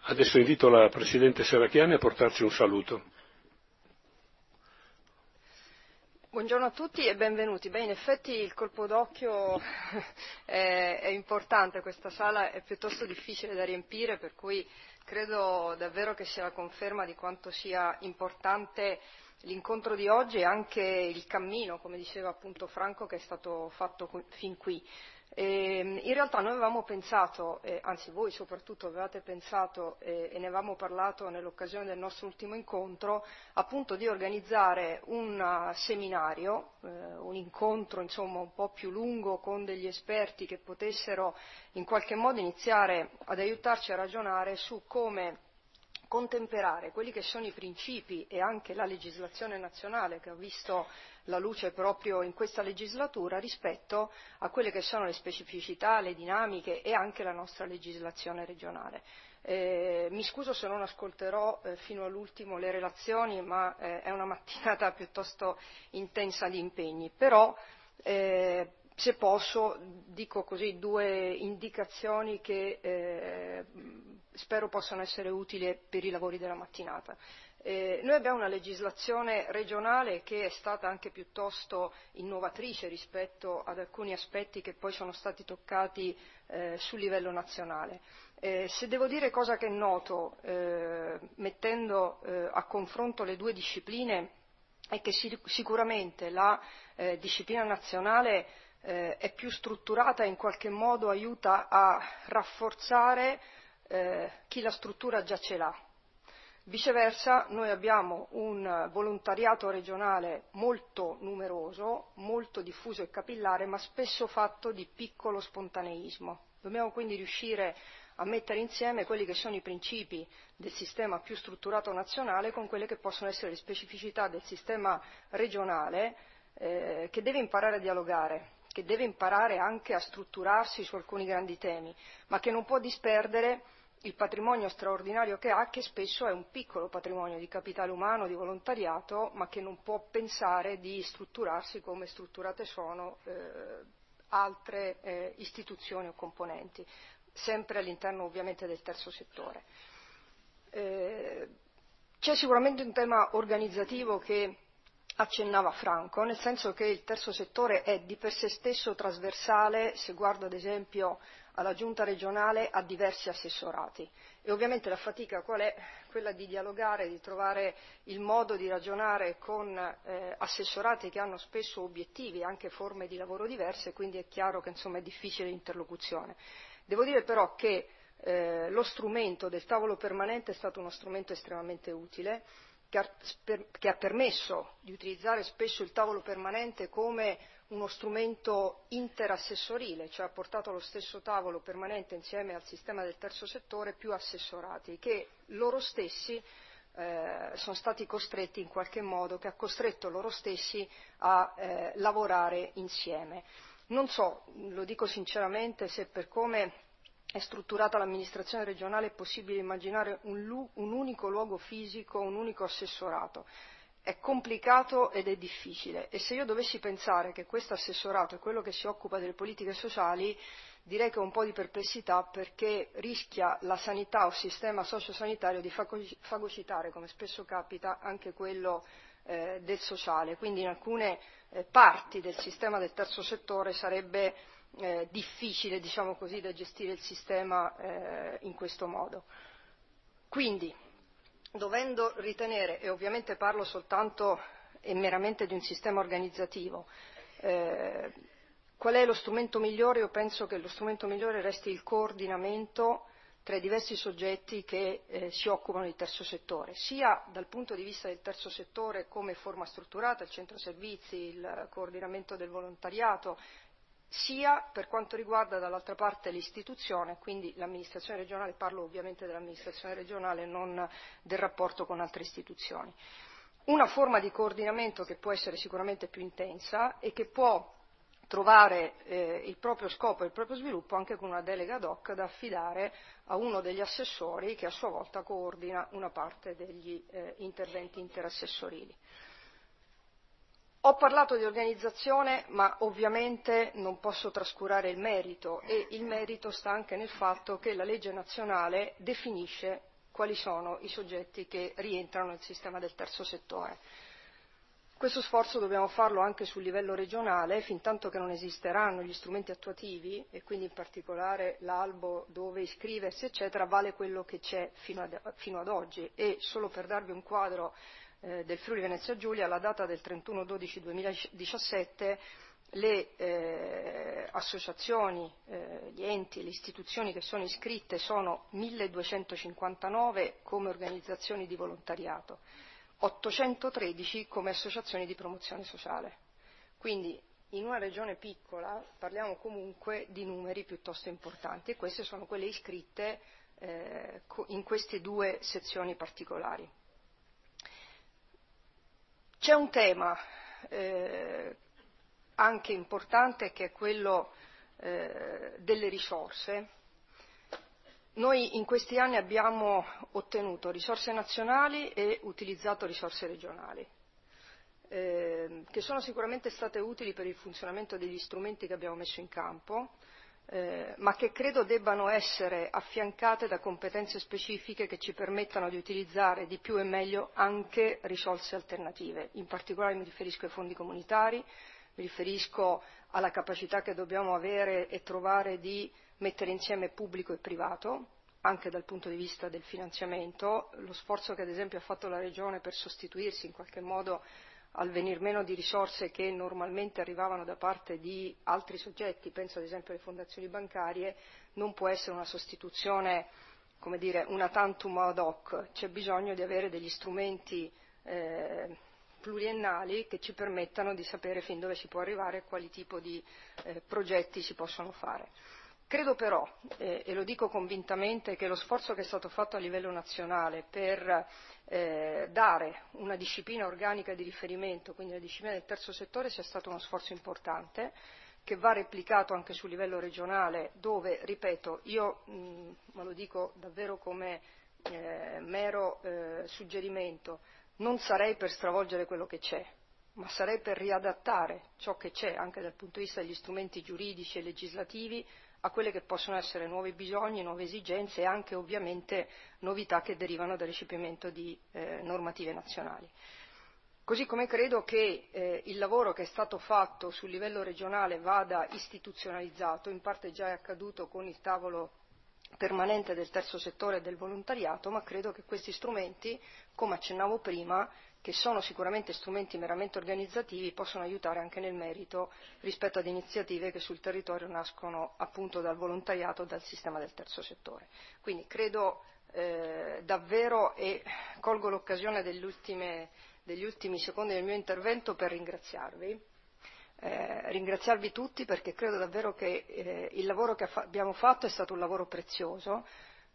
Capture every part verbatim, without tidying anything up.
Adesso invito la Presidente Serracchiani a portarci un saluto. Buongiorno a tutti e benvenuti. Beh, in effetti il colpo d'occhio è, è importante, questa sala è piuttosto difficile da riempire, per cui credo davvero che sia la conferma di quanto sia importante l'incontro di oggi e anche il cammino, come diceva appunto Franco, che è stato fatto fin qui. E in realtà noi avevamo pensato, eh, anzi voi soprattutto avevate pensato eh, e ne avevamo parlato nell'occasione del nostro ultimo incontro, appunto di organizzare un uh, seminario, eh, un incontro insomma un po' più lungo con degli esperti che potessero in qualche modo iniziare ad aiutarci a ragionare su come contemperare quelli che sono i principi e anche la legislazione nazionale che ha visto la luce proprio in questa legislatura rispetto a quelle che sono le specificità, le dinamiche e anche la nostra legislazione regionale. Eh, mi scuso se non ascolterò eh, fino all'ultimo le relazioni, ma eh, è una mattinata piuttosto intensa di impegni, però eh, se posso dico così due indicazioni che eh, spero possano essere utili per i lavori della mattinata. Eh, noi abbiamo una legislazione regionale che è stata anche piuttosto innovatrice rispetto ad alcuni aspetti che poi sono stati toccati eh, sul livello nazionale. Eh, se devo dire cosa che noto, eh, mettendo eh, a confronto le due discipline, è che sic- sicuramente la eh, disciplina nazionale eh, è più strutturata e in qualche modo aiuta a rafforzare eh, chi la struttura già ce l'ha. Viceversa, noi abbiamo un volontariato regionale molto numeroso, molto diffuso e capillare, ma spesso fatto di piccolo spontaneismo. Dobbiamo quindi riuscire a mettere insieme quelli che sono i principi del sistema più strutturato nazionale con quelle che possono essere le specificità del sistema regionale, eh, che deve imparare a dialogare, che deve imparare anche a strutturarsi su alcuni grandi temi, ma che non può disperdere il patrimonio straordinario che ha, che spesso è un piccolo patrimonio di capitale umano, di volontariato, ma che non può pensare di strutturarsi come strutturate sono eh, altre eh, istituzioni o componenti, sempre all'interno ovviamente del terzo settore. Eh, c'è sicuramente un tema organizzativo che accennava Franco, nel senso che il terzo settore è di per sé stesso trasversale, se guardo ad esempio alla giunta regionale, a diversi assessorati e ovviamente la fatica qual è? Quella di dialogare, di trovare il modo di ragionare con eh, assessorati che hanno spesso obiettivi e anche forme di lavoro diverse, quindi è chiaro che insomma è difficile l'interlocuzione. Devo dire però che eh, lo strumento del tavolo permanente è stato uno strumento estremamente utile, che ha, che ha permesso di utilizzare spesso il tavolo permanente come uno strumento interassessorile, cioè ha portato allo stesso tavolo permanente insieme al sistema del terzo settore più assessorati che loro stessi eh, sono stati costretti in qualche modo, che ha costretto loro stessi a eh, lavorare insieme. Non so, lo dico sinceramente, se per come è strutturata l'amministrazione regionale è possibile immaginare un, lu- un unico luogo fisico, un unico assessorato. È complicato ed è difficile e se io dovessi pensare che questo assessorato è quello che si occupa delle politiche sociali, direi che ho un po' di perplessità perché rischia la sanità o il sistema sociosanitario di fagocitare, come spesso capita, anche quello eh, del sociale. Quindi in alcune eh, parti del sistema del terzo settore sarebbe eh, difficile, diciamo così, da gestire il sistema eh, in questo modo. Quindi, dovendo ritenere, e ovviamente parlo soltanto e meramente di un sistema organizzativo, eh, qual è lo strumento migliore? Io penso che lo strumento migliore resti il coordinamento tra i diversi soggetti che eh, si occupano di terzo settore, sia dal punto di vista del terzo settore come forma strutturata, il centro servizi, il coordinamento del volontariato, sia per quanto riguarda dall'altra parte l'istituzione, quindi l'amministrazione regionale, parlo ovviamente dell'amministrazione regionale, non del rapporto con altre istituzioni. Una forma di coordinamento che può essere sicuramente più intensa e che può trovare eh, il proprio scopo e il proprio sviluppo anche con una delega ad hoc da affidare a uno degli assessori che a sua volta coordina una parte degli eh, interventi interassessorili. Ho parlato di organizzazione, ma ovviamente non posso trascurare il merito e il merito sta anche nel fatto che la legge nazionale definisce quali sono i soggetti che rientrano nel sistema del terzo settore. Questo sforzo dobbiamo farlo anche sul livello regionale, fintanto che non esisteranno gli strumenti attuativi, e quindi in particolare l'albo dove iscriversi, eccetera, vale quello che c'è fino ad, fino ad oggi. E solo per darvi un quadro eh, del Friuli Venezia Giulia, alla data del trentuno dicembre duemiladiciassette, le eh, associazioni, eh, gli enti, le istituzioni che sono iscritte sono milleduecentocinquantanove come organizzazioni di volontariato, ottocentotredici come associazioni di promozione sociale. Quindi in una regione piccola parliamo comunque di numeri piuttosto importanti, e queste sono quelle iscritte eh, in queste due sezioni particolari. C'è un tema eh, anche importante, che è quello eh, delle risorse. Noi in questi anni abbiamo ottenuto risorse nazionali e utilizzato risorse regionali, eh, che sono sicuramente state utili per il funzionamento degli strumenti che abbiamo messo in campo, eh, ma che credo debbano essere affiancate da competenze specifiche che ci permettano di utilizzare di più e meglio anche risorse alternative. In particolare mi riferisco ai fondi comunitari, mi riferisco alla capacità che dobbiamo avere e trovare di mettere insieme pubblico e privato, anche dal punto di vista del finanziamento. Lo sforzo che ad esempio ha fatto la Regione per sostituirsi in qualche modo al venir meno di risorse che normalmente arrivavano da parte di altri soggetti, penso ad esempio alle fondazioni bancarie, non può essere una sostituzione, come dire, una tantum ad hoc. C'è bisogno di avere degli strumenti eh, pluriennali che ci permettano di sapere fin dove si può arrivare e quali tipo di eh, progetti si possono fare. Credo però, eh, e lo dico convintamente, che lo sforzo che è stato fatto a livello nazionale per eh, dare una disciplina organica di riferimento, quindi la disciplina del terzo settore, sia stato uno sforzo importante, che va replicato anche sul livello regionale, dove, ripeto, io mh, ma lo dico davvero come eh, mero eh, suggerimento, non sarei per stravolgere quello che c'è, ma sarei per riadattare ciò che c'è anche dal punto di vista degli strumenti giuridici e legislativi a quelle che possono essere nuovi bisogni, nuove esigenze e anche ovviamente novità che derivano dal recepimento di eh, normative nazionali. Così come credo che eh, il lavoro che è stato fatto sul livello regionale vada istituzionalizzato, in parte già è accaduto con il tavolo permanente del terzo settore e del volontariato, ma credo che questi strumenti, come accennavo prima, che sono sicuramente strumenti meramente organizzativi, possono aiutare anche nel merito rispetto ad iniziative che sul territorio nascono appunto dal volontariato, dal sistema del terzo settore. Quindi credo eh, davvero, e colgo l'occasione degli ultimi, degli ultimi secondi del mio intervento per ringraziarvi. Eh, ringraziarvi tutti, perché credo davvero che eh, il lavoro che fa- abbiamo fatto è stato un lavoro prezioso.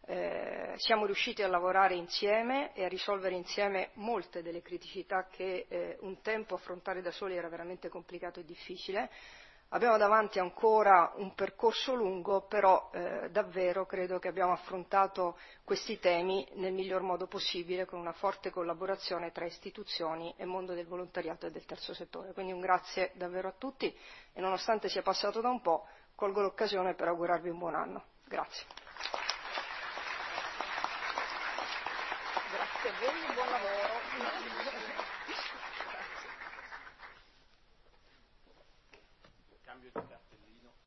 Eh, siamo riusciti a lavorare insieme e a risolvere insieme molte delle criticità che eh, un tempo affrontare da soli era veramente complicato e difficile. Abbiamo davanti ancora un percorso lungo, però eh, davvero credo che abbiamo affrontato questi temi nel miglior modo possibile, con una forte collaborazione tra istituzioni e mondo del volontariato e del terzo settore. Quindi un grazie davvero a tutti e, nonostante sia passato da un po', colgo l'occasione per augurarvi un buon anno. Grazie. Grazie a voi, buon lavoro.